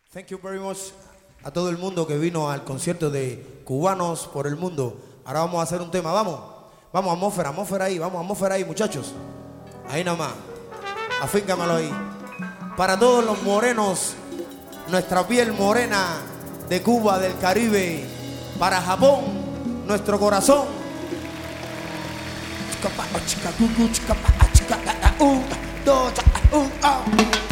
Thank you very much a todo el mundo que vino al concierto de Cubanos por el Mundo. Ahora vamos a hacer un tema, vamos. Vamos, atmósfera ahí, vamos, atmósfera ahí, muchachos. Ahí nomás. Afíncamelo ahí. Para todos los morenos, nuestra piel morena de Cuba, del Caribe. Para Japón, nuestro corazón. Un, dos,